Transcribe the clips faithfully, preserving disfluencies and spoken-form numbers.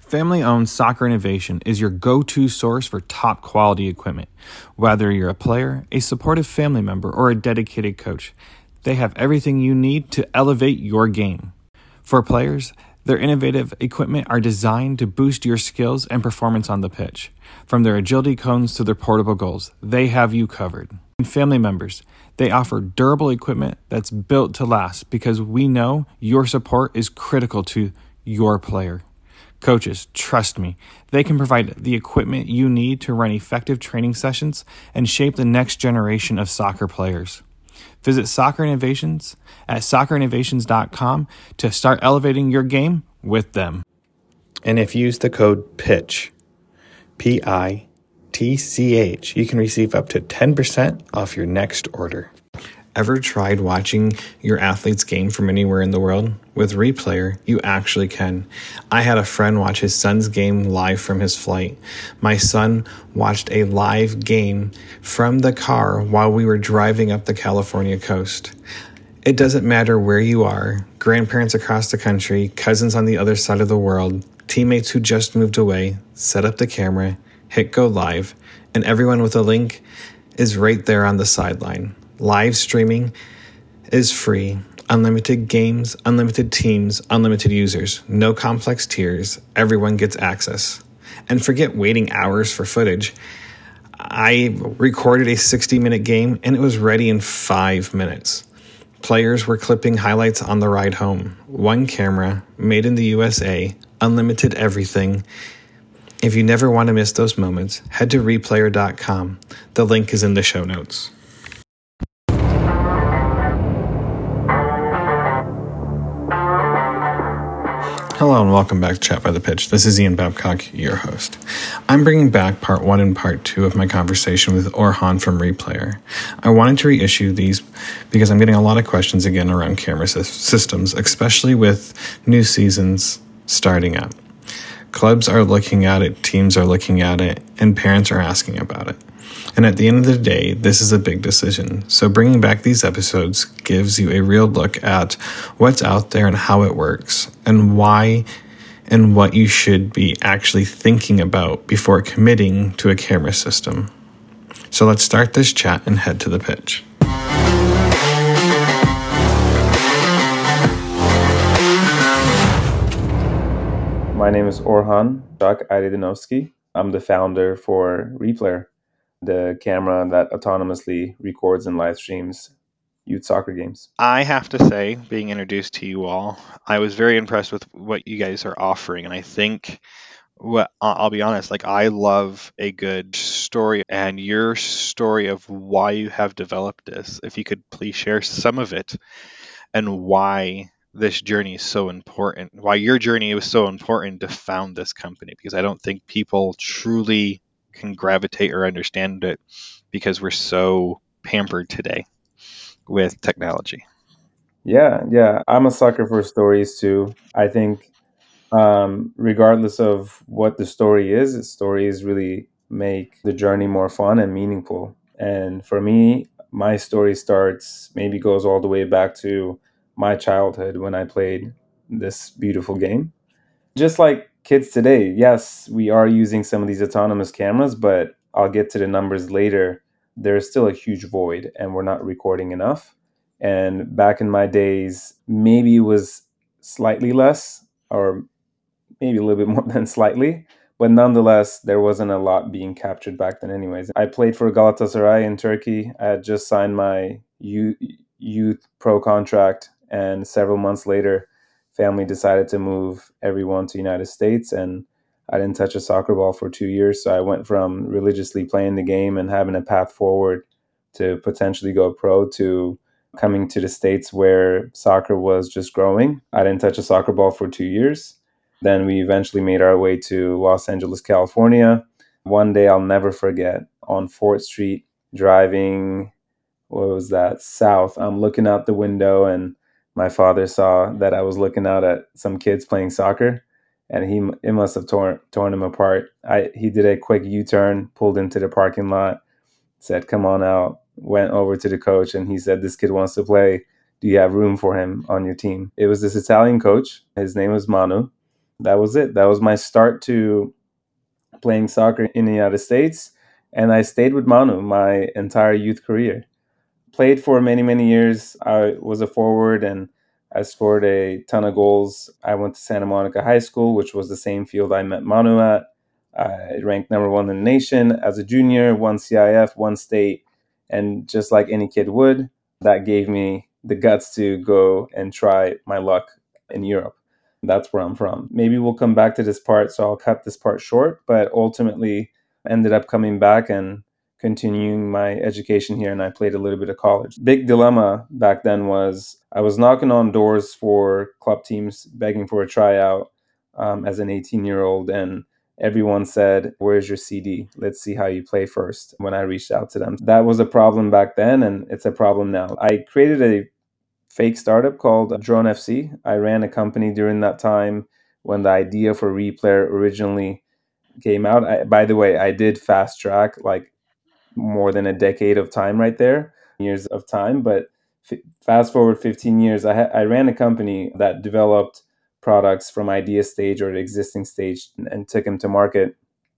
Family-owned Soccer Innovation is your go-to source for top-quality equipment. Whether you're a player, a supportive family member, or a dedicated coach, they have everything you need to elevate your game. For players, their innovative equipment are designed to boost your skills and performance on the pitch. From their agility cones to their portable goals, they have you covered. And family members, they offer durable equipment that's built to last because we know your support is critical to your player. Coaches, trust me, they can provide the equipment you need to run effective training sessions and shape the next generation of soccer players. Visit Soccer Innovations at soccer innovations dot com to start elevating your game with them. And if you use the code PITCH, P I T C H, you can receive up to ten percent off your next order. Ever tried watching your athlete's game from anywhere in the world? With Replayer, you actually can. I had a friend watch his son's game live from his flight. My son watched a live game from the car while we were driving up the California coast. It doesn't matter where you are, grandparents across the country, cousins on the other side of the world, teammates who just moved away, set up the camera, hit go live, and everyone with a link is right there on the sideline. Live streaming is free. Unlimited games, unlimited teams, unlimited users. No complex tiers. Everyone gets access. And forget waiting hours for footage. I recorded a sixty-minute game and it was ready in five minutes. Players were clipping highlights on the ride home. One camera, made in the U S A, unlimited everything. If you never want to miss those moments, head to replayer dot com. The link is in the show notes. Hello and welcome back to Chat by the Pitch. This is Ian Babcock, your host. I'm bringing back part one and part two of my conversation with Orhan from Replayer. I wanted to reissue these because I'm getting a lot of questions again around camera systems, especially with new seasons starting up. Clubs are looking at it, teams are looking at it, and parents are asking about it. And at the end of the day, this is a big decision. So bringing back these episodes gives you a real look at what's out there and how it works and why and what you should be actually thinking about before committing to a camera system. So let's start this chat and head to the pitch. My name is Orhan Jacques Aydınowski. I'm the founder for Replayer, the camera that autonomously records and live streams youth soccer games. I have to say, being introduced to you all, I was very impressed with what you guys are offering. And I think, what I'll be honest, like I love a good story, and your story of why you have developed this, if you could please share some of it and why this journey is so important, why your journey was so important to found this company, because I don't think people truly can gravitate or understand it because we're so pampered today with technology. Yeah, yeah. I'm a sucker for stories too. I think um, regardless of what the story is, stories really make the journey more fun and meaningful. And for me, my story starts, maybe goes all the way back to my childhood when I played this beautiful game. Just like kids today, yes, we are using some of these autonomous cameras, but I'll get to the numbers later. There's still a huge void and we're not recording enough. And back in my days, maybe it was slightly less or maybe a little bit more than slightly, but nonetheless, there wasn't a lot being captured back then anyways. I played for Galatasaray in Turkey. I had just signed my youth, youth pro contract, and several months later, family decided to move everyone to the United States, and I didn't touch a soccer ball for two years. So I went from religiously playing the game and having a path forward to potentially go pro to coming to the States where soccer was just growing. I didn't touch a soccer ball for two years. Then we eventually made our way to Los Angeles, California. One day I'll never forget, on fourth Street, driving, what was that, south. I'm looking out the window and my father saw that I was looking out at some kids playing soccer, and he it must have torn torn him apart. I he did a quick U-turn, pulled into the parking lot, said, "Come on out." Went over to the coach and he said, "This kid wants to play. Do you have room for him on your team?" It was this Italian coach. His name was Manu. that was it. That was my start to playing soccer in the United States. And I stayed with Manu my entire youth career. Played for many, many years. I was a forward and I scored a ton of goals. I went to Santa Monica High School, which was the same field I met Manu at. I ranked number one in the nation as a junior, won C I F, won state. And just like any kid would, that gave me the guts to go and try my luck in Europe. That's where I'm from. Maybe we'll come back to this part, so I'll cut this part short, but ultimately ended up coming back and continuing my education here, and I played a little bit of college. Big dilemma back then was I was knocking on doors for club teams, begging for a tryout um, as an eighteen year old, and everyone said, "Where's your C D? Let's see how you play first." When I reached out to them, that was a problem back then, and it's a problem now. I created a fake startup called Drone F C. I ran a company during that time when the idea for Replayer originally came out. I, by the way, I did fast track like more than a decade of time right there, years of time. But f- fast forward fifteen years, I, ha- I ran a company that developed products from idea stage or the existing stage and, and took them to market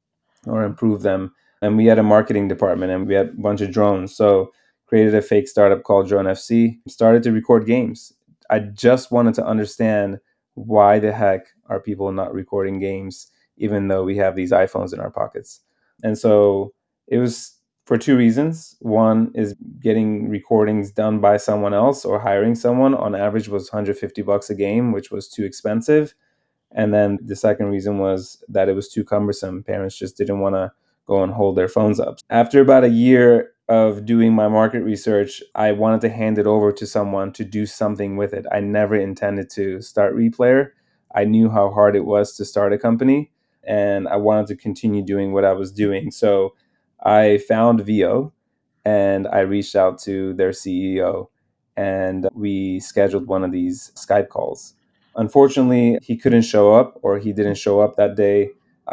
or improve them. And we had a marketing department and we had a bunch of drones. So created a fake startup called Drone F C, started to record games. I just wanted to understand why the heck are people not recording games, even though we have these iPhones in our pockets. And so it was for two reasons. One is getting recordings done by someone else or hiring someone on average was one hundred fifty bucks a game, which was too expensive. And then the second reason was that it was too cumbersome. Parents just didn't want to go and hold their phones up. After about a year of doing my market research, I wanted to hand it over to someone to do something with it. I never intended to start Replayer. I knew how hard it was to start a company and I wanted to continue doing what I was doing. So I found Veo and I reached out to their C E O and we scheduled one of these Skype calls. Unfortunately, he couldn't show up or he didn't show up that day.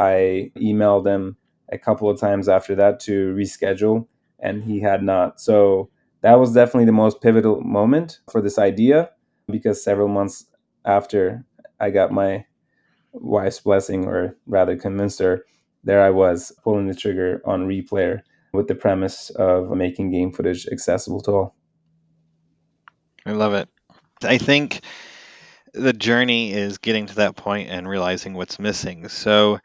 I emailed him a couple of times after that to reschedule and he had not. So that was definitely the most pivotal moment for this idea because several months after I got my wife's blessing, or rather convinced her, there I was pulling the trigger on Replayer with the premise of making game footage accessible to all. I love it. I think the journey is getting to that point and realizing what's missing. So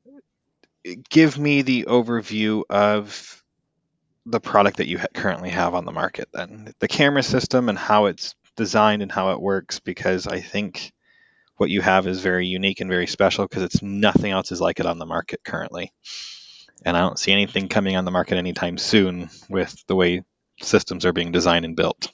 give me the overview of the product that you ha- currently have on the market, then the camera system and how it's designed and how it works, because I think what you have is very unique and very special because it's nothing else is like it on the market currently. And I don't see anything coming on the market anytime soon with the way systems are being designed and built.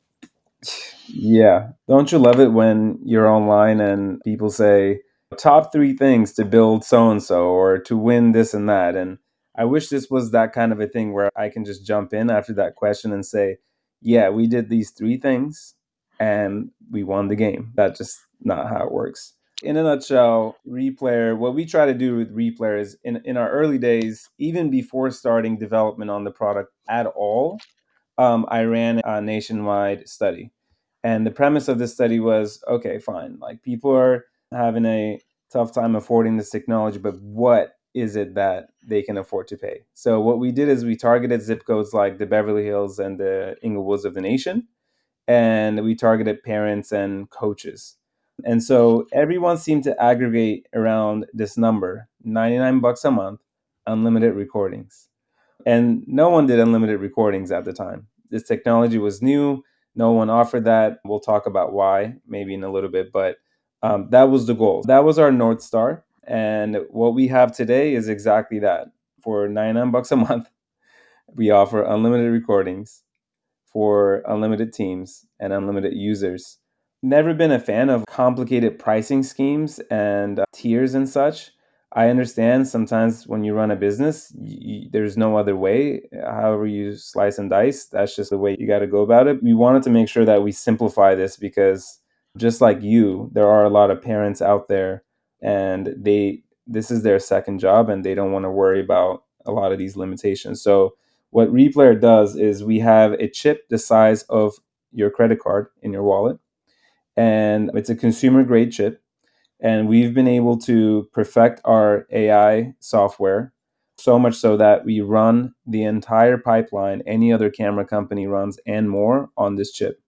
Yeah. Don't you love it when you're online and people say top three things to build so and so or to win this and that? And I wish this was that kind of a thing where I can just jump in after that question and say, yeah, we did these three things and we won the game. That's just not how it works. In a nutshell, Replayer, what we try to do with Replayer is in, in our early days, even before starting development on the product at all, um, I ran a nationwide study. And the premise of this study was okay, fine. Like people are having a tough time affording this technology, but what is it that they can afford to pay? So, what we did is we targeted zip codes like the Beverly Hills and the Inglewoods of the nation. And we targeted parents and coaches. And so everyone seemed to aggregate around this number ninety-nine bucks a month, unlimited recordings. And no one did unlimited recordings at the time. This technology was new. No one offered that. We'll talk about why maybe in a little bit, but um, that was the goal. That was our North Star. And what we have today is exactly that. For ninety-nine bucks a month, we offer unlimited recordings for unlimited teams and unlimited users. Never been a fan of complicated pricing schemes and uh, tiers and such. I understand sometimes when you run a business, y- there's no other way. However, you slice and dice, that's just the way you got to go about it. We wanted to make sure that we simplify this because just like you, there are a lot of parents out there and they this is their second job and they don't want to worry about a lot of these limitations. So what Replayer does is we have a chip the size of your credit card in your wallet, and it's a consumer grade chip. And we've been able to perfect our A I software so much so that we run the entire pipeline any other camera company runs and more on this chip.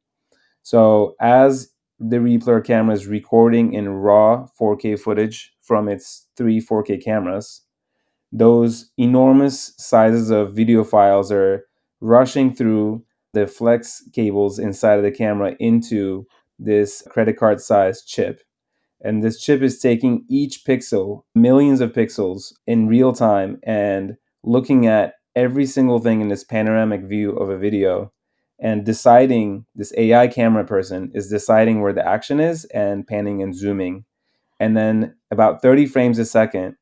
So as the Replayer camera is recording in raw four K footage from its three four K cameras, those enormous sizes of video files are rushing through the flex cables inside of the camera into this credit card sized chip. And this chip is taking each pixel, millions of pixels in real time, and looking at every single thing in this panoramic view of a video and deciding, this A I camera person is deciding where the action is and panning and zooming. And then about thirty frames a second,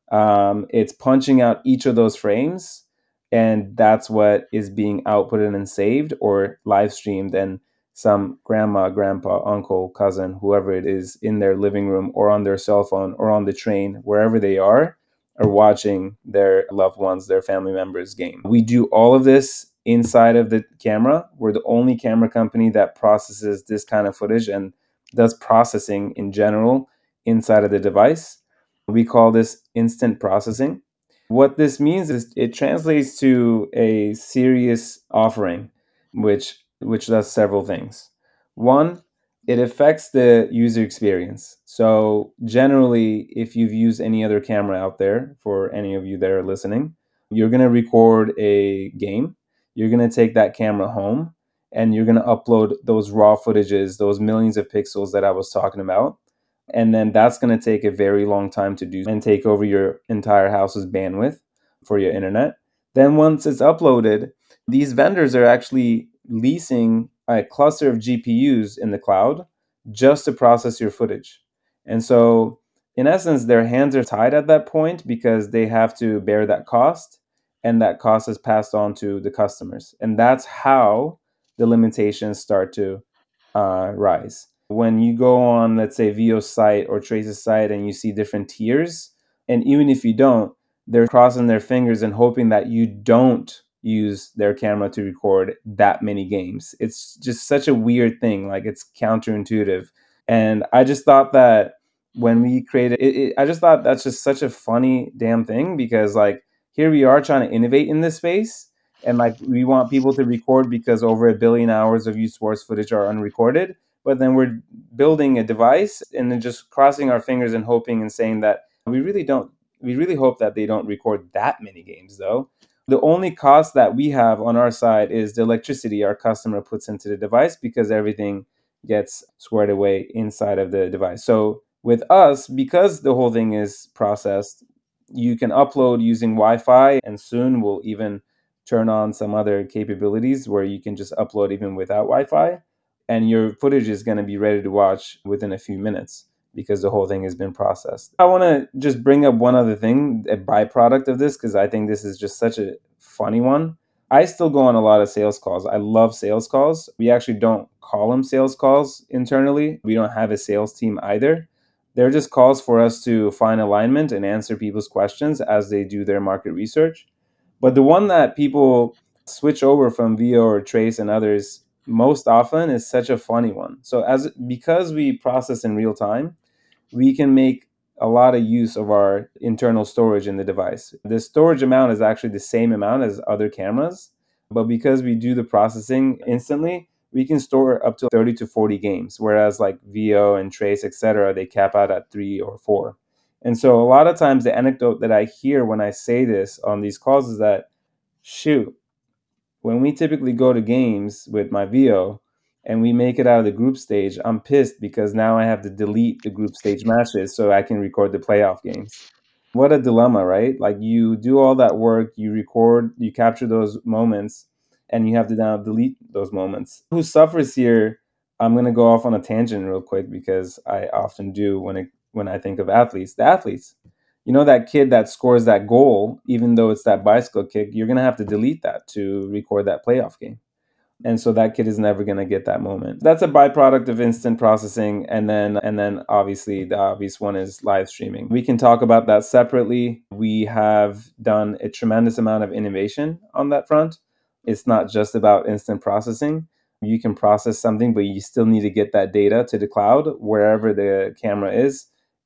um, it's punching out each of those frames, and that's what is being outputted and saved or live streamed. And some grandma, grandpa, uncle, cousin, whoever it is in their living room or on their cell phone or on the train, wherever they are, are watching their loved ones, their family members game. We do all of this inside of the camera. We're the only camera company that processes this kind of footage and does processing in general inside of the device. We call this instant processing. What this means is it translates to a serious offering, which which does several things. One, it affects the user experience. So generally, if you've used any other camera out there, for any of you that are listening, you're going to record a game. You're going to take that camera home and you're going to upload those raw footages, those millions of pixels that I was talking about. And then that's going to take a very long time to do and take over your entire house's bandwidth for your internet. Then once it's uploaded, these vendors are actually leasing a cluster of G P Us in the cloud just to process your footage. And so in essence, their hands are tied at that point because they have to bear that cost, and that cost is passed on to the customers. And that's how the limitations start to uh, rise. When you go on, let's say, Vio's site or Trace's site and you see different tiers, and even if you don't, they're crossing their fingers and hoping that you don't use their camera to record that many games. It's just such a weird thing. Like, it's counterintuitive. And I just thought that when we created it, it, I just thought that's just such a funny damn thing, because like, here we are trying to innovate in this space, and like, we want people to record because over a billion hours of youth sports footage are unrecorded, but then we're building a device and then just crossing our fingers and hoping and saying that we really don't we really hope that they don't record that many games. Though the only cost that we have on our side is the electricity our customer puts into the device, because everything gets squared away inside of the device. So with us, because the whole thing is processed, you can upload using Wi-Fi, and soon we'll even turn on some other capabilities where you can just upload even without Wi-Fi, and your footage is going to be ready to watch within a few minutes because the whole thing has been processed. I want to just bring up one other thing, a byproduct of this, because I think this is just such a funny one. I still go on a lot of sales calls. I love sales calls. We actually don't call them sales calls internally. We don't have a sales team either. They're just calls for us to find alignment and answer people's questions as they do their market research. But the one that people switch over from Vio or Trace and others most often is such a funny one. So as because we process in real time, we can make a lot of use of our internal storage in the device. The storage amount is actually the same amount as other cameras, but because we do the processing instantly, we can store up to thirty to forty games, whereas like Vio and Trace, et cetera, they cap out at three or four. And so a lot of times the anecdote that I hear when I say this on these calls is that, shoot, when we typically go to games with my Vio and we make it out of the group stage, I'm pissed because now I have to delete the group stage matches so I can record the playoff games. What a dilemma, right? Like, you do all that work, you record, you capture those moments, and you have to now delete those moments. Who suffers here? I'm going to go off on a tangent real quick, because I often do when it when I think of athletes. The athletes, you know, that kid that scores that goal, even though it's that bicycle kick, you're going to have to delete that to record that playoff game. And so that kid is never going to get that moment. That's a byproduct of instant processing. And then, and then obviously the obvious one is live streaming. We can talk about that separately. We have done a tremendous amount of innovation on that front. It's not just about instant processing. You can process something, but you still need to get that data to the cloud wherever the camera is.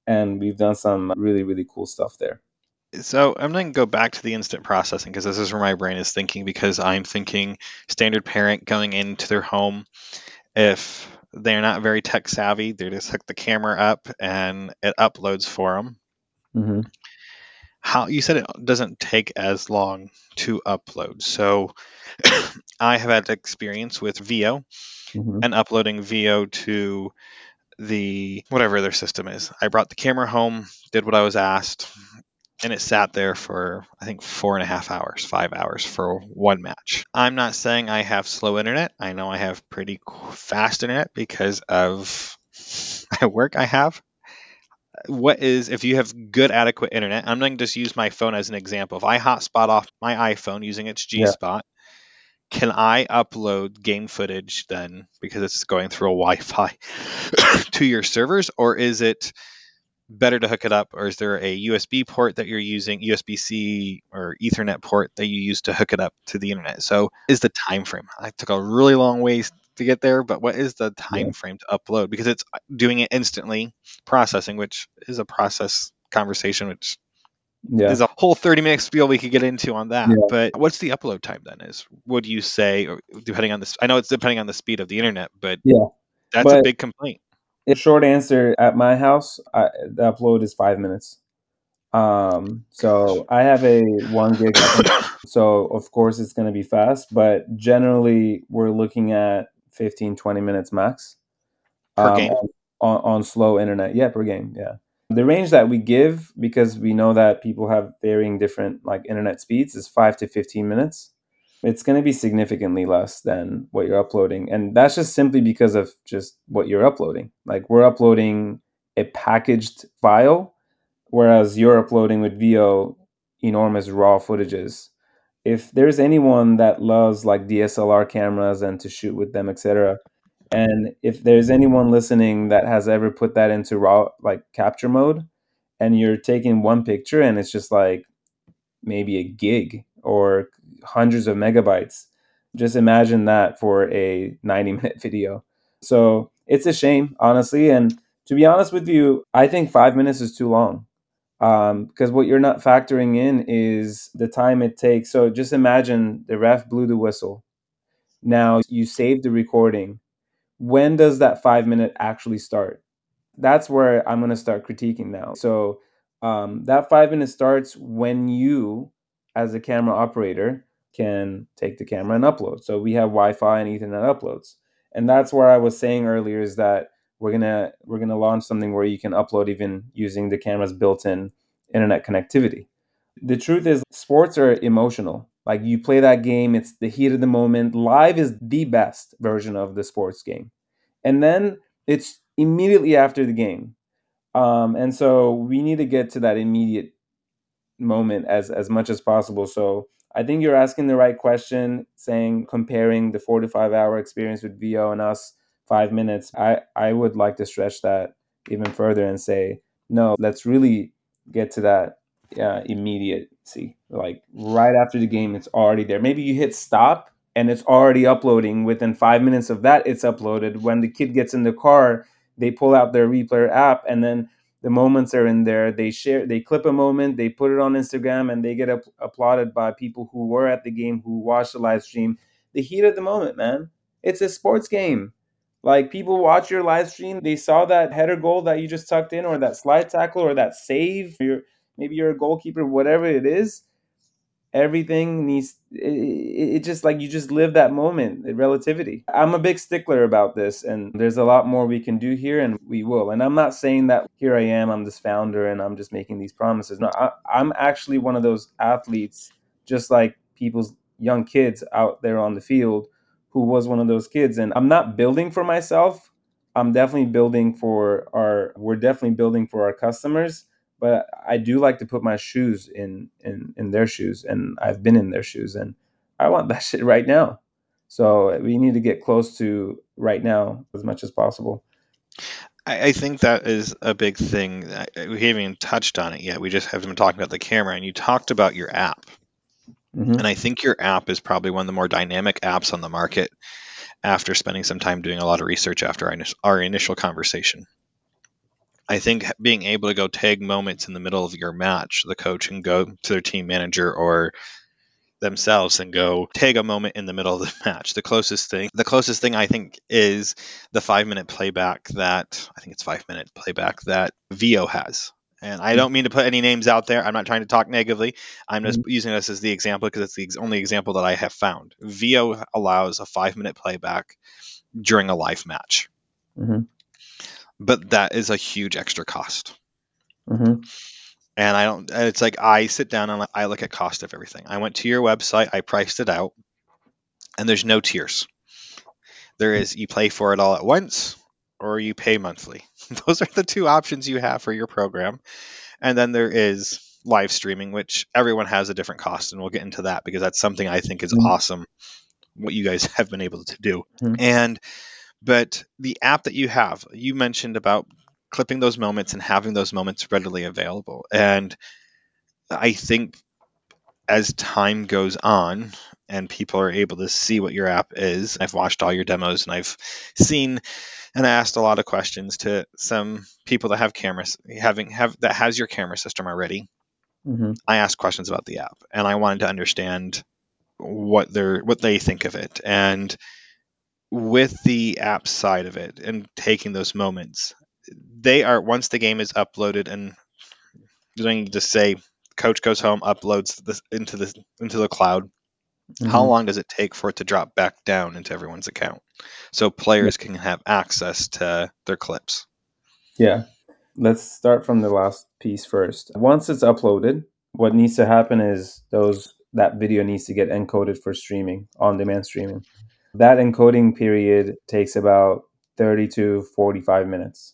and we've done some really, really cool stuff there. So I'm going to go back to the instant processing because this is where my brain is thinking, because I'm thinking standard parent going into their home. If they're not very tech savvy, they just hook the camera up and it uploads for them. Mm-hmm. How you said it doesn't take as long to upload. So I have had experience with Veo Mm-hmm. and uploading Veo to the whatever their system is. I brought the camera home, did what I was asked, and it sat there for I think four and a half hours, five hours for one match. I'm not saying I have slow internet. I know I have pretty fast internet because of my work I have. What is, if you have good adequate internet, I'm going to just use my phone as an example. If I hotspot off my iPhone using its G Yeah. Spot, can I upload game footage then because it's going through a Wi-Fi to your servers, or is it better to hook it up, or is there a U S B port that you're using, U S B-C or Ethernet port that you use to hook it up to the internet? So is the time frame? I took a really long ways to get there, but what is the time Yeah. frame to upload? Because it's doing it instantly, processing, which is a process conversation, which Yeah. is a whole thirty minute spiel we could get into on that. Yeah. But what's the upload time then? Is would you say, or depending on this? I know it's depending on the speed of the internet, but Yeah. that's a But big complaint. the short answer, at my house, I, the upload is five minutes. Um, so I have a one gig upload, so of course it's going to be fast, but generally we're looking at fifteen, twenty minutes max. Per Um, game? on, on slow internet. Yeah, per game. Yeah. The range that we give, because we know that people have varying different like internet speeds, is five to fifteen minutes. It's going to be significantly less than what you're uploading. And that's just simply because of just what you're uploading. Like we're uploading a packaged file, whereas you're uploading with Veo enormous raw footages. If there's anyone that loves like D S L R cameras and to shoot with them, et cetera, and if there's anyone listening that has ever put that into raw like capture mode, and you're taking one picture and it's just like maybe a gig or hundreds of megabytes, just imagine that for a ninety minute video. So it's a shame, honestly. And to be honest with you, I think five minutes is too long. Um, because what you're not factoring in is the time it takes. So just imagine the ref blew the whistle. Now you save the recording. When does that five minute actually start? That's where I'm going to start critiquing now. So um, that five minutes starts when you, as a camera operator, can take the camera and upload. So we have Wi-Fi and Ethernet uploads, and that's where I was saying earlier is that we're gonna we're gonna launch something where you can upload even using the camera's built-in internet connectivity. The truth is, sports are emotional. Like you play that game, it's the heat of the moment. Live is the best version of the sports game, and then it's immediately after the game. Um, and so we need to get to that immediate moment as as much as possible. So I think you're asking the right question, saying comparing the four to five hour experience with Veo and us five minutes. I I would like to stretch that even further and say no. Let's really get to that uh, immediacy. Like right after the game, it's already there. Maybe you hit stop and it's already uploading. Within five minutes of that, it's uploaded. When the kid gets in the car, they pull out their replayer app, and then the moments are in there. They share, they clip a moment, they put it on Instagram, and they get up, applauded by people who were at the game, who watched the live stream. The heat of the moment, man. It's a sports game. Like people watch your live stream, they saw that header goal that you just tucked in, or that slide tackle, or that save. You're, maybe you're a goalkeeper, whatever it is. Everything needs it, it just like you just live that moment, relativity. I'm a big stickler about this, and there's a lot more we can do here, and we will. And I'm not saying that here I am, I'm this founder and I'm just making these promises. No, I, I'm actually one of those athletes, just like people's young kids out there on the field, who was one of those kids. And I'm not building for myself. I'm definitely building for our we're definitely building for our customers, but I do like to put my shoes in in in their shoes, and I've been in their shoes, and I want that shit right now. So we need to get close to right now as much as possible. I, I think that is a big thing. I, we haven't even touched on it yet. We just haven't been talking about the camera, and you talked about your app. Mm-hmm. And I think your app is probably one of the more dynamic apps on the market after spending some time doing a lot of research after our, our initial conversation. I think being able to go tag moments in the middle of your match, the coach can go to their team manager or themselves and go tag a moment in the middle of the match. The closest thing, the closest thing I think is the five minute playback that I think it's five minute playback that Vio has. And I don't mean to put any names out there. I'm not trying to talk negatively. I'm just Mhm. using this as the example because it's the ex- only example that I have found. Vio allows a five minute playback during a live match, Mm-hmm. but that is a huge extra cost. Mm-hmm. And I don't, it's like I sit down and I look at cost of everything. I went to your website, I priced it out, and there's no tiers. There is you play for it all at once or you pay monthly. Those are the two options you have for your program. And then there is live streaming, which everyone has a different cost, and we'll get into that because that's something I think is awesome what you guys have been able to do. Mm-hmm. And but the app that you have, you mentioned about clipping those moments and having those moments readily available. And I think as time goes on and people are able to see what your app is, I've watched all your demos and I've seen and asked a lot of questions to some people that have cameras having have that has your camera system already. Mm-hmm. I asked questions about the app and I wanted to understand what they're what they think of it. And with the app side of it and taking those moments, they are once the game is uploaded and doing just say coach goes home, uploads this into the into the cloud. How Mm-hmm. long does it take for it to drop back down into everyone's account so players can have access to their clips? Yeah. Let's start from the last piece first. Once it's uploaded, what needs to happen is those that video needs to get encoded for streaming, on-demand streaming. That encoding period takes about thirty to forty-five minutes.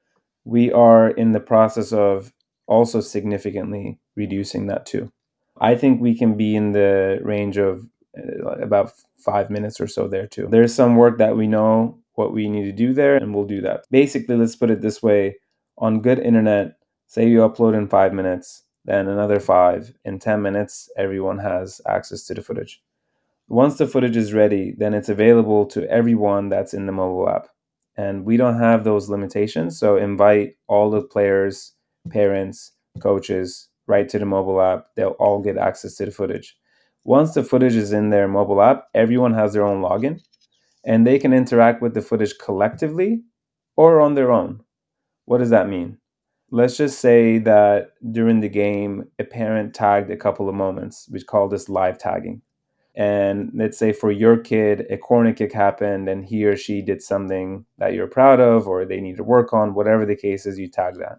We are in the process of also significantly reducing that too. I think we can be in the range of uh, about five minutes or so there too. There's some work that we know what we need to do there, and we'll do that. Basically, let's put it this way: on good internet, say you upload in five minutes, then another five. In ten minutes, everyone has access to the footage. Once the footage is ready, then it's available to everyone that's in the mobile app. And we don't have those limitations. So invite all the players, parents, coaches right to the mobile app. They'll all get access to the footage. Once the footage is in their mobile app, everyone has their own login and they can interact with the footage collectively or on their own. What does that mean? Let's just say that during the game, a parent tagged a couple of moments. We call this live tagging. And let's say for your kid, a corner kick happened and he or she did something that you're proud of or they need to work on, whatever the case is, you tag that.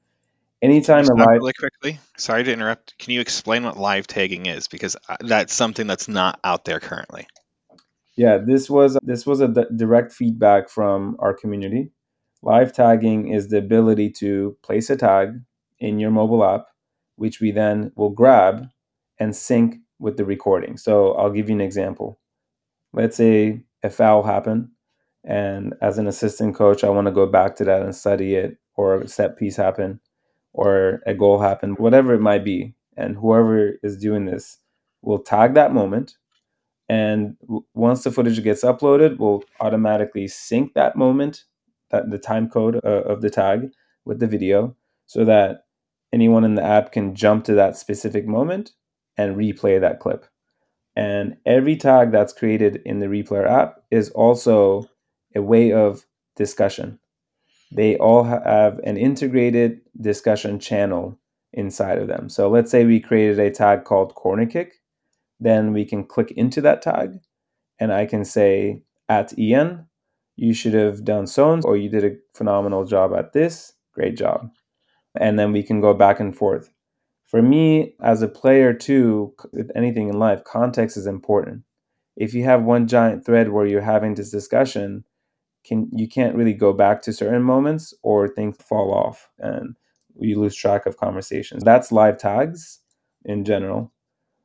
Can you Anytime a stop live, really quickly? Sorry to interrupt. Can you explain what live tagging is? Because uh, that's something that's not out there currently. yeah, this was this was a d- direct feedback from our community. Live tagging is the ability to place a tag in your mobile app, which we then will grab and sync with the recording. So I'll give you an example. Let's say a foul happened, and as an assistant coach, I want to go back to that and study it, or a set piece happened, or a goal happened, whatever it might be. And whoever is doing this will tag that moment. And w- once the footage gets uploaded, we'll automatically sync that moment, that the time code uh, of the tag with the video, so that anyone in the app can jump to that specific moment and replay that clip. And every tag that's created in the Replayer app is also a way of discussion. They all have an integrated discussion channel inside of them. So let's say we created a tag called corner kick, then we can click into that tag and I can say at Ian, you should have done so and or you did a phenomenal job at this. Great job. And then we can go back and forth. For me, as a player too, with anything in life, context is important. If you have one giant thread where you're having this discussion, can you can't really go back to certain moments or things fall off and you lose track of conversations. That's live tags in general.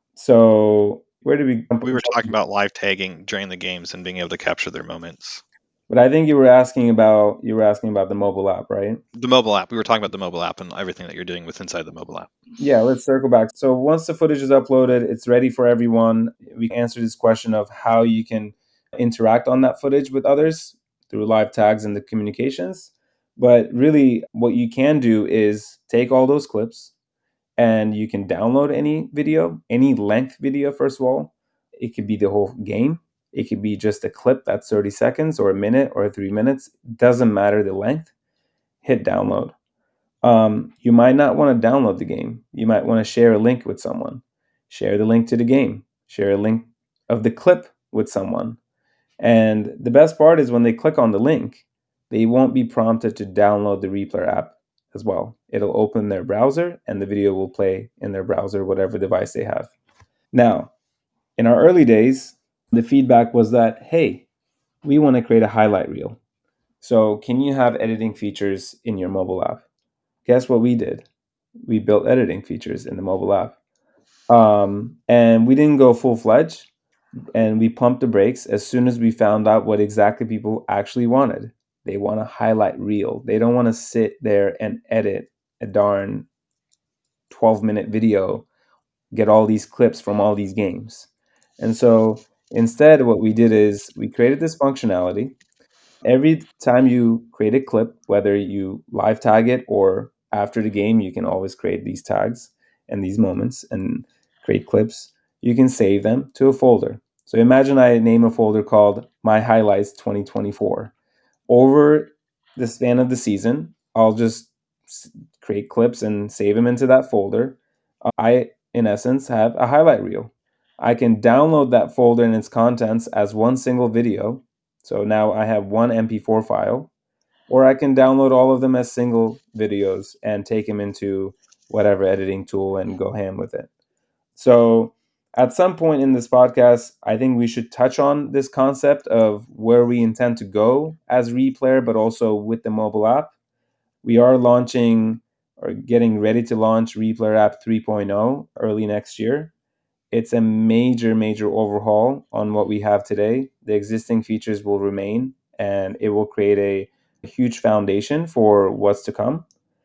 So where do we jump? We were talking about live tagging during the games and being able to capture their moments. But I think you were asking about you were asking about the mobile app, right? The mobile app. We were talking about the mobile app and everything that you're doing with inside the mobile app. Yeah, let's circle back. So once the footage is uploaded, it's ready for everyone. We answer this question of how you can interact on that footage with others through live tags and the communications. But really, what you can do is take all those clips and you can download any video, any length video, first of all. It could be the whole game. It could be just a clip that's thirty seconds or a minute or three minutes. Doesn't matter the length. Hit download. Um, you might not want to download the game. You might want to share a link with someone. Share the link to the game. Share a link of the clip with someone. And the best part is when they click on the link, they won't be prompted to download the Replayer app as well. It'll open their browser and the video will play in their browser, whatever device they have. Now, in our early days, the feedback was that, hey, we want to create a highlight reel. So can you have editing features in your mobile app? Guess what we did? We built editing features in the mobile app. Um, and we didn't go full-fledged, and we pumped the brakes as soon as we found out what exactly people actually wanted. They want a highlight reel. They don't want to sit there and edit a darn twelve minute video, get all these clips from all these games. And so instead, what we did is we created this functionality. Every time you create a clip, whether you live tag it or after the game, you can always create these tags and these moments and create clips. You can save them to a folder. So imagine I name a folder called My Highlights twenty twenty-four. Over the span of the season, I'll just create clips and save them into that folder. I, in essence, have a highlight reel. I can download that folder and its contents as one single video. So now I have one M P four file, or I can download all of them as single videos and take them into whatever editing tool and go ham with it. So at some point in this podcast, I think we should touch on this concept of where we intend to go as Replayer, but also with the mobile app. We are launching or getting ready to launch Replayer app three point oh early next year. It's a major, major overhaul on what we have today. The existing features will remain, and it will create a, a huge foundation for what's to come.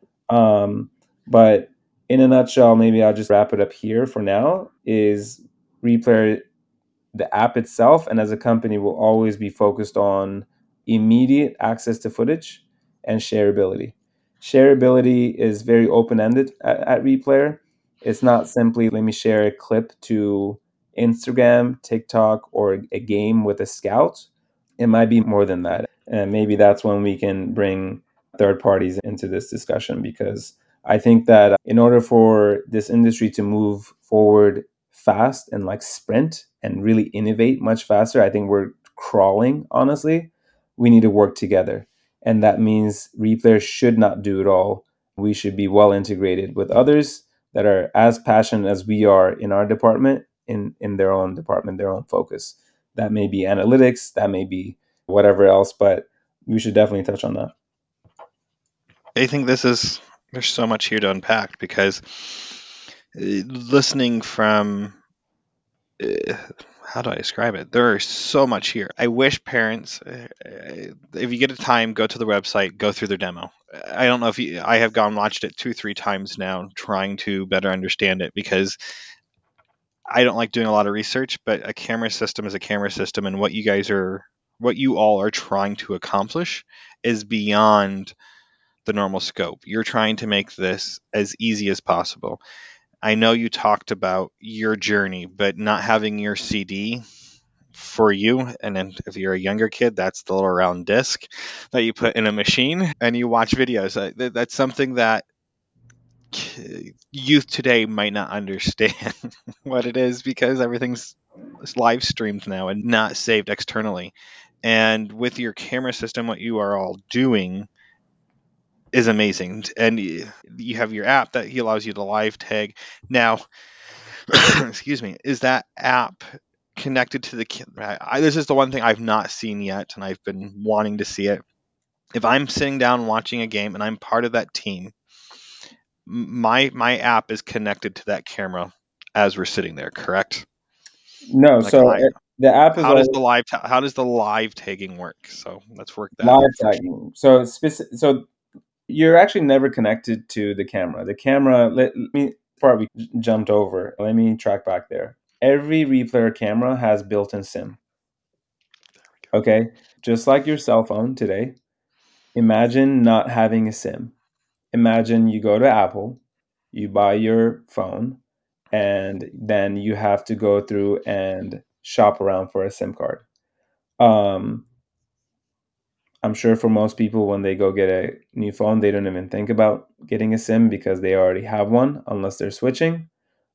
Um, but in a nutshell, maybe I'll just wrap it up here for now, is Replayer, the app itself, and as a company, will always be focused on immediate access to footage and shareability. Shareability is very open-ended at, at Replayer. It's not simply let me share a clip to Instagram, TikTok, or a game with a scout. It might be more than that. And maybe that's when we can bring third parties into this discussion, because I think that in order for this industry to move forward fast and like sprint and really innovate much faster, I think we're crawling, honestly. We need to work together. And that means Replayer should not do it all. We should be well integrated with others that are as passionate as we are in our department, in, in their own department, their own focus. That may be analytics, that may be whatever else, but we should definitely touch on that. I think this is, there's so much here to unpack, because uh, listening from, uh, how do I describe it? There is so much here. I wish parents, uh, if you get a time, go to the website, go through their demo. I don't know if you, I have gone watched it two, three times now, trying to better understand it, because I don't like doing a lot of research, but a camera system is a camera system, and what you guys are, what you all are trying to accomplish is beyond the normal scope. You're trying to make this as easy as possible. I know you talked about your journey, but not having your C D for you, and then if you're a younger kid, that's the little round disc that you put in a machine and you watch videos. Uh, That's something that youth today might not understand what it is, because everything's live streamed now and not saved externally. And with your camera system, what you are all doing is amazing. And you have your app that allows you to live tag. Now, excuse me, is that app connected to the camera? I, this is the one thing I've not seen yet, and I've been wanting to see it. If I'm sitting down watching a game and I'm part of that team, my my app is connected to that camera as we're sitting there, correct? No, Like so live. uh, the app is How does always the live ta- how does the live tagging work? So let's work that live out first. tagging. So speci- so you're actually never connected to the camera. The camera, let, let me part we j- jumped over. Let me track back there. Every Replayer camera has built-in SIM. Okay, just like your cell phone today. Imagine not having a SIM. Imagine you go to Apple, you buy your phone, and then you have to go through and shop around for a SIM card. Um, I'm sure for most people, when they go get a new phone, they don't even think about getting a SIM because they already have one, unless they're switching.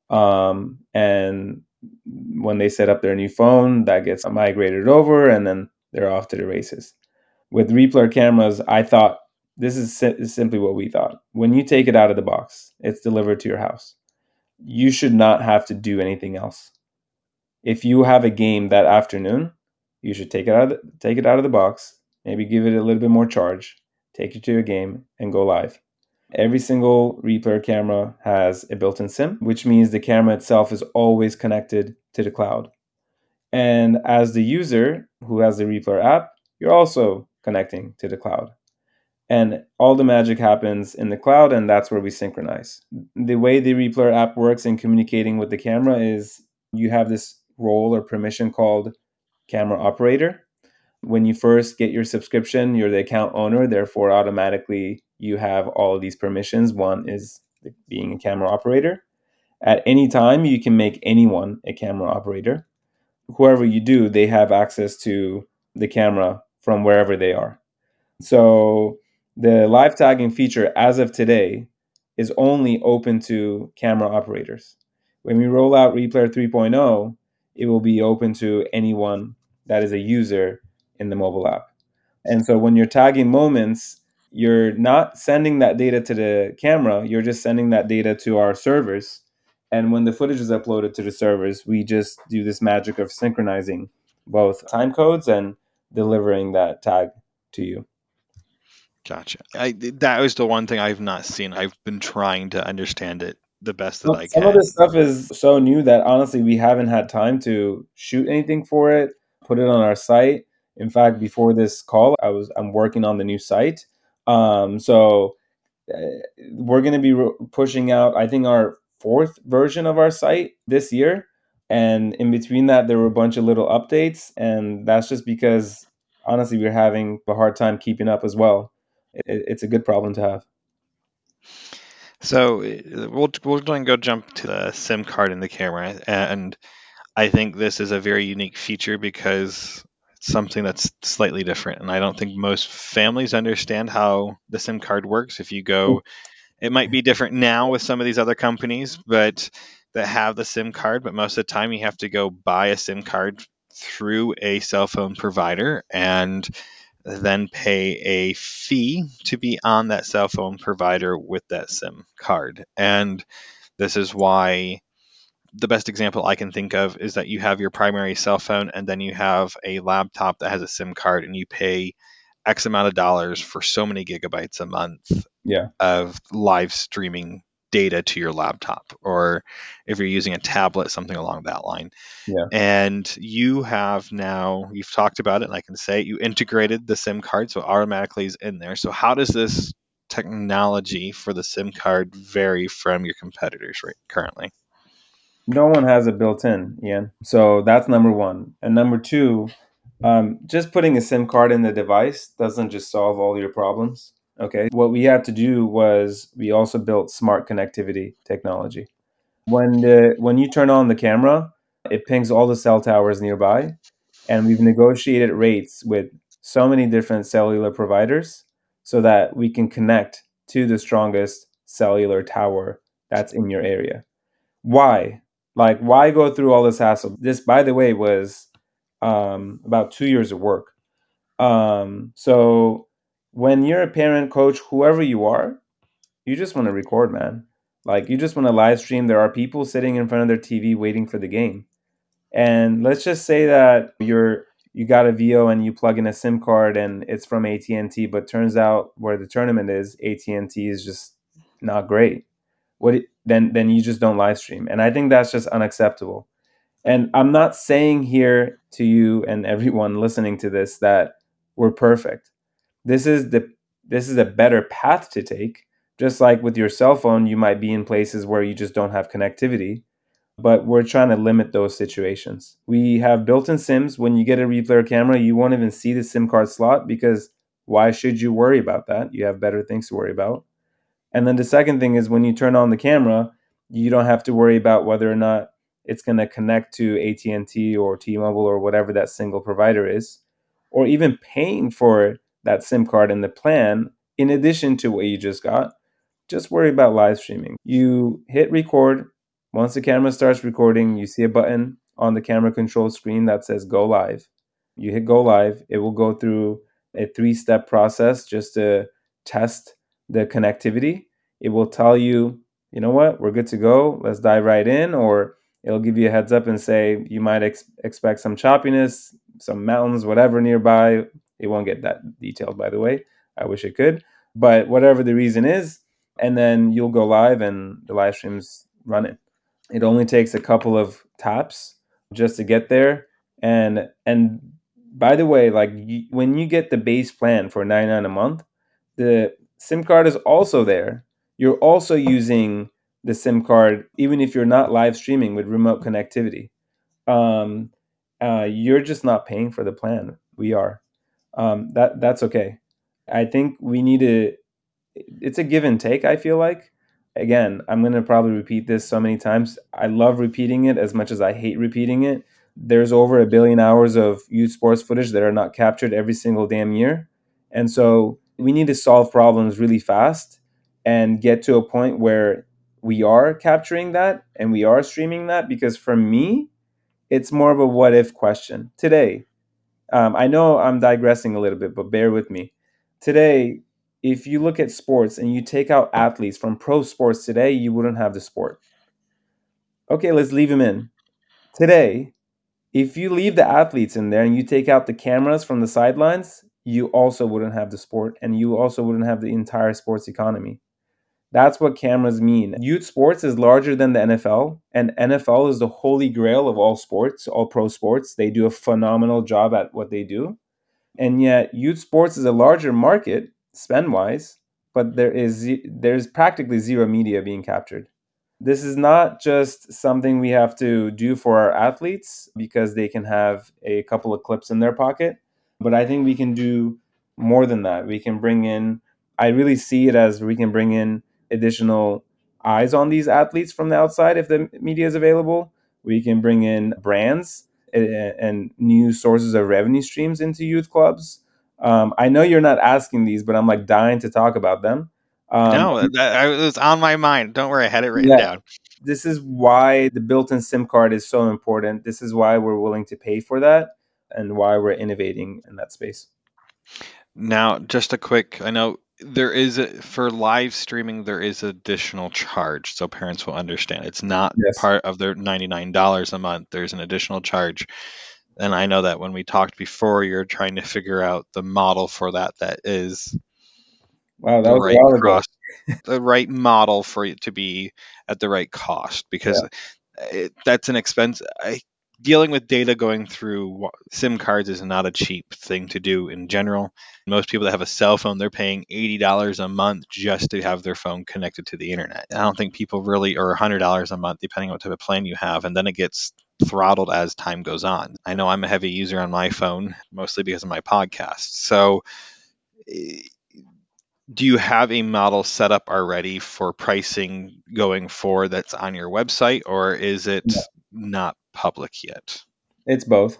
Um, and when they set up their new phone, that gets migrated over, and then they're off to the races. With Replur cameras, I thought this is, si- is simply what we thought. When you take it out of the box, it's delivered to your house. You should not have to do anything else. If you have a game that afternoon, you should take it out of the, take it out of the box, maybe give it a little bit more charge, take it to your game, and go live. Every single Replur camera has a built-in SIM, which means the camera itself is always connected to the cloud. And as the user who has the Replur app, you're also connecting to the cloud. And all the magic happens in the cloud, and that's where we synchronize. The way the Replur app works in communicating with the camera is you have this role or permission called camera operator. When you first get your subscription, you're the account owner, therefore automatically you have all of these permissions. One is being a camera operator. At any time, you can make anyone a camera operator. Whoever you do, they have access to the camera from wherever they are. So the live tagging feature as of today is only open to camera operators. When we roll out Replur 3.0, it will be open to anyone that is a user in the mobile app. And so when you're tagging moments, you're not sending that data to the camera, you're just sending that data to our servers. And when the footage is uploaded to the servers, we just do this magic of synchronizing both time codes and delivering that tag to you. Gotcha. I, that was the one thing I've not seen. I've been trying to understand it the best that Some I some of can. this stuff is so new that honestly we haven't had time to shoot anything for it, put it on our site. In fact, before this call, I was I'm working on the new site. Um, so uh, we're going to be re- pushing out, I think, our fourth version of our site this year. And in between that, there were a bunch of little updates, and that's just because honestly we're having a hard time keeping up as well. It, it's a good problem to have. So uh, we'll we'll go and go jump to the SIM card in the camera, and I think this is a very unique feature because it's something that's slightly different, and I don't think most families understand how the SIM card works. If you go, it might be different now with some of these other companies, but that have the SIM card. But most of the time, you have to go buy a SIM card through a cell phone provider, and then pay a fee to be on that cell phone provider with that SIM card. And this is why the best example I can think of is that you have your primary cell phone and then you have a laptop that has a SIM card and you pay X amount of dollars for so many gigabytes a month Yeah. of live streaming data to your laptop, or if you're using a tablet, something along that line. Yeah. And you have now, you've talked about it, and I can say it, you integrated the SIM card, so it automatically is in there. So how does this technology for the SIM card vary from your competitors right currently? No one has it built in, Ian. So that's number one. And number two, um, just putting a SIM card in the device doesn't just solve all your problems. Okay. What we had to do was we also built smart connectivity technology. When the when you turn on the camera, it pings all the cell towers nearby, and we've negotiated rates with so many different cellular providers so that we can connect to the strongest cellular tower that's in your area. Why? Like, why go through all this hassle? This, by the way, was um, about two years of work. Um, so when you're a parent, coach, whoever you are, you just want to record, man. Like, you just want to live stream. There are people sitting in front of their T V waiting for the game. And let's just say that you're you got a Vio and you plug in a SIM card and it's from A T and T, but turns out where the tournament is, A T and T is just not great. What it, then then you just don't live stream. And I think that's just unacceptable. And I'm not saying here to you and everyone listening to this that we're perfect. This is the this is a better path to take. Just like with your cell phone, you might be in places where you just don't have connectivity, but we're trying to limit those situations. We have built-in SIMs. When you get a Replur camera, you won't even see the SIM card slot because Why should you worry about that? You have better things to worry about. And then the second thing is when you turn on the camera, you don't have to worry about whether or not it's going to connect to A T and T or T-Mobile or whatever that single provider is, or even paying for that SIM card in the plan in addition to what you just got. Just worry about live streaming. You hit record. Once the camera starts recording, you see a button on the camera control screen that says go live. You hit go live. It will go through a three-step process just to test the connectivity. It will tell you, you know what, we're good to go. Let's dive right in. Or it'll give you a heads up and say you might ex- expect some choppiness, some mountains, whatever nearby. It won't get that detailed, by the way. I wish it could. But whatever the reason is, and then you'll go live and the live stream's running. It only takes a couple of taps just to get there. And and by the way, like y- when you get the base plan for ninety-nine a month, the SIM card is also there. You're also using the SIM card even if you're not live streaming with remote connectivity. Um, uh, you're just not paying for the plan. We are. Um, that that's okay. I think we need to it's a give and take, I feel like. Again, I'm going to probably repeat this so many times. I love repeating it as much as I hate repeating it. There's over a billion hours of youth sports footage that are not captured every single damn year. And so we need to solve problems really fast and get to a point where we are capturing that and we are streaming that, because for me, it's more of a what if question. Today, um, I know I'm digressing a little bit, but bear with me. Today, if you look at sports and you take out athletes from pro sports today, you wouldn't have the sport. Okay, let's leave them in. Today, if you leave the athletes in there and you take out the cameras from the sidelines, you also wouldn't have the sport and you also wouldn't have the entire sports economy. That's what cameras mean. Youth sports is larger than the N F L, and N F L is the holy grail of all sports, all pro sports. They do a phenomenal job at what they do. And yet youth sports is a larger market spend wise, but there is there's practically zero media being captured. This is not just something we have to do for our athletes because they can have a couple of clips in their pocket, but I think we can do more than that. We can bring in, I really see it as we can bring in additional eyes on these athletes from the outside if the media is available. We can bring in brands and, and new sources of revenue streams into youth clubs. Um, I know you're not asking these, but I'm like dying to talk about them. Um, No, that I, it was on my mind. Don't worry, I had it written yeah, down. this is why the built-in SIM card is so important. This is why we're willing to pay for that and why we're innovating in that space. Now, just a quick, I know there is a, for live streaming there is additional charge, so parents will understand. It's not Yes. part of their ninety-nine dollars a month. There's an additional charge. And I know that when we talked before, you're trying to figure out the model for that that is Wow, that the was a right while ago. cross, the right model for it to be at the right cost, because it, that's an expense. I, dealing with data going through SIM cards is not a cheap thing to do in general. Most people that have a cell phone, they're paying eighty dollars a month just to have their phone connected to the internet. I don't think people really, or one hundred dollars a month, depending on what type of plan you have, and then it gets throttled as time goes on. I know I'm a heavy user on my phone, mostly because of my podcast. So do you have a model set up already for pricing going forward that's on your website, or is it No. not public yet? It's both.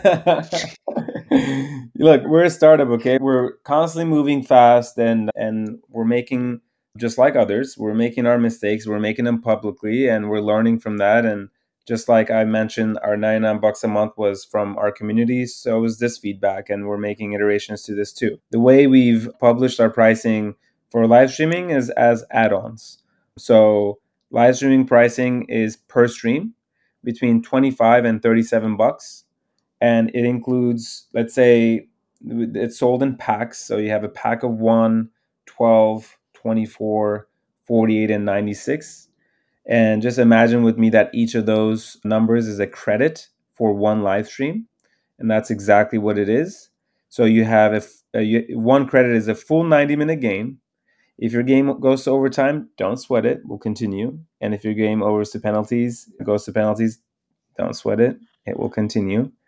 Look, we're a startup, okay? We're constantly moving fast and and we're making, just like others, we're making our mistakes, we're making them publicly and we're learning from that. And just like I mentioned, our ninety-nine bucks a month was from our community, so was this feedback, and we're making iterations to this too. The way we've published our pricing for live streaming is as add-ons. So live streaming pricing is per stream between twenty-five and thirty-seven bucks, and it includes, let's say it's sold in packs, so you have a pack of one, twelve, twenty-four, forty-eight, and ninety-six. And just imagine with me that each of those numbers is a credit for one live stream, and that's exactly what it is. So you have a, a one credit is a full ninety minute game. If your game goes to overtime, don't sweat it, we'll continue. And if your game overs to penalties, goes to penalties, don't sweat it, it will continue.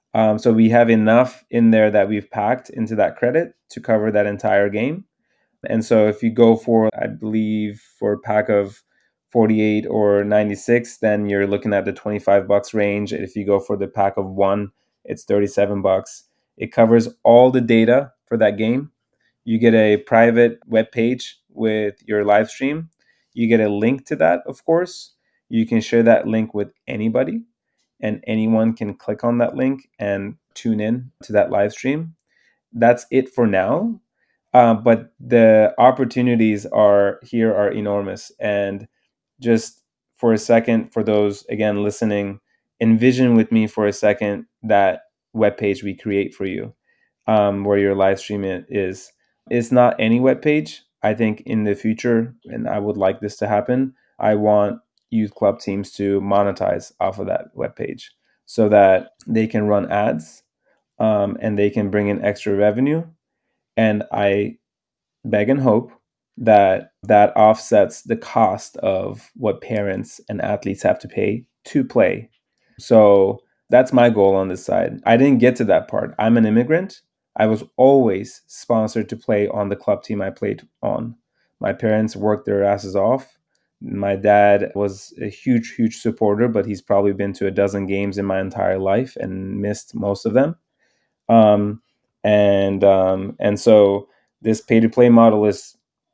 Um, so we have enough in there that we've packed into that credit to cover that entire game. And so if you go for, I believe, for a pack of forty-eight or ninety-six, then you're looking at the twenty-five bucks range. If you go for the pack of one, it's thirty-seven bucks. It covers all the data for that game. You get a private web page with your live stream. You get a link to that, of course. You can share that link with anybody, and anyone can click on that link and tune in to that live stream. That's it for now. Uh, but the opportunities are here are enormous. And just for a second, for those again listening, envision with me for a second that webpage we create for you, um, where your live stream is. It's not any webpage. I think in the future, and I would like this to happen, I want youth club teams to monetize off of that webpage so that they can run ads, um, and they can bring in extra revenue. And I beg and hope that that offsets the cost of what parents and athletes have to pay to play. So that's my goal on this side. I didn't get to that part. I'm an immigrant. I was always sponsored to play on the club team I played on. My parents worked their asses off. My dad was a huge, huge supporter, but he's probably been to a dozen games in my entire life and missed most of them. Um, and um, and so this pay to play model is,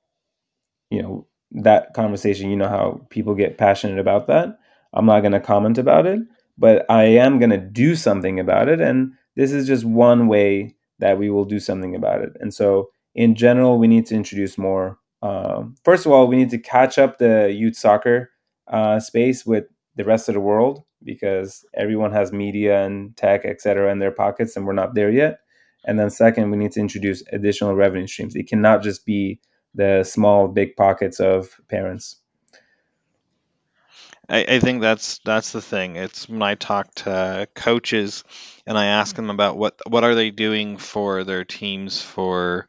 you know, that conversation, you know how people get passionate about that. I'm not going to comment about it, but I am going to do something about it. And this is just one way that we will do something about it. And so in general, we need to introduce more. Um, first of all, we need to catch up the youth soccer uh, space with the rest of the world, because everyone has media and tech, et cetera, in their pockets, and we're not there yet. And then second, we need to introduce additional revenue streams. It cannot just be the small, big pockets of parents. I, I think that's that's the thing. It's when I talk to coaches and I ask them about what what are they doing for their teams for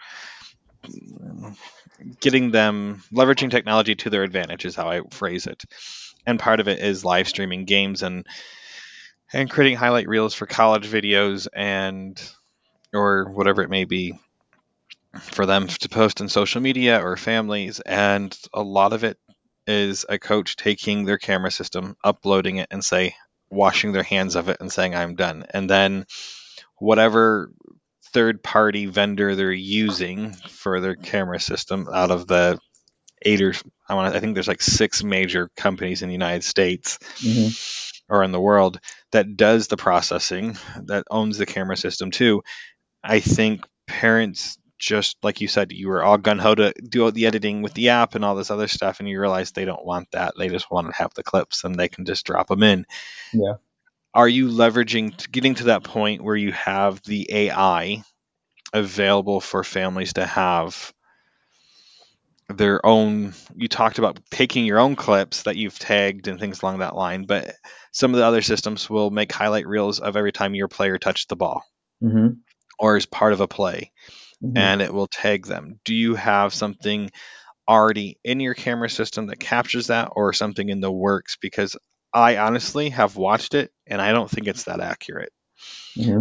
getting them leveraging technology to their advantage is how I phrase it. And part of it is live streaming games and and creating highlight reels for college videos and or whatever it may be for them to post in social media or families. And a lot of it is a coach taking their camera system, uploading it, and say, washing their hands of it and saying, I'm done. And then whatever third party vendor they're using for their camera system out of the eight or I want I think there's like six major companies in the United States mm-hmm. or in the world that does the processing, that owns the camera system too. I think parents, just like you said, you were all gung-ho to do all the editing with the app and all this other stuff, and you realize they don't want that. They just want to have the clips and they can just drop them in. Yeah. Are you leveraging, getting to that point where you have the A I available for families to have their own? You talked about picking your own clips that you've tagged and things along that line, but some of the other systems will make highlight reels of every time your player touched the ball mm-hmm. or is part of a play. Mm-hmm. And it will tag them. Do you have something already in your camera system that captures that, or something in the works? Because I honestly have watched it and I don't think it's that accurate. Mm-hmm.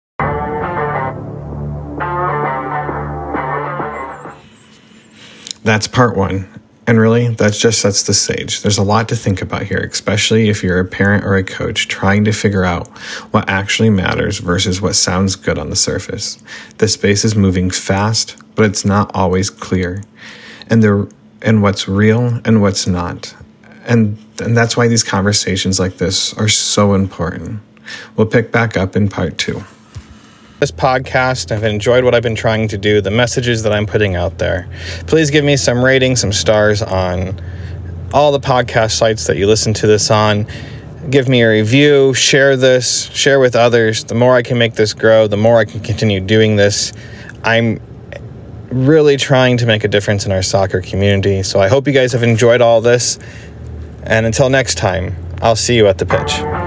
That's part one. And really, that just sets the stage. There's a lot to think about here, especially if you're a parent or a coach trying to figure out what actually matters versus what sounds good on the surface. The space is moving fast, but it's not always clear. And there, and what's real and what's not. And, and that's why these conversations like this are so important. We'll pick back up in part two. This podcast, I've enjoyed what I've been trying to do, the messages that I'm putting out there. Please give me some ratings, some stars on all the podcast sites that you listen to this on. Give me a review, share this, share with others. The more I can make this grow, the more I can continue doing this. I'm really trying to make a difference in our soccer community. So I hope you guys have enjoyed all this. And until next time, I'll see you at the pitch.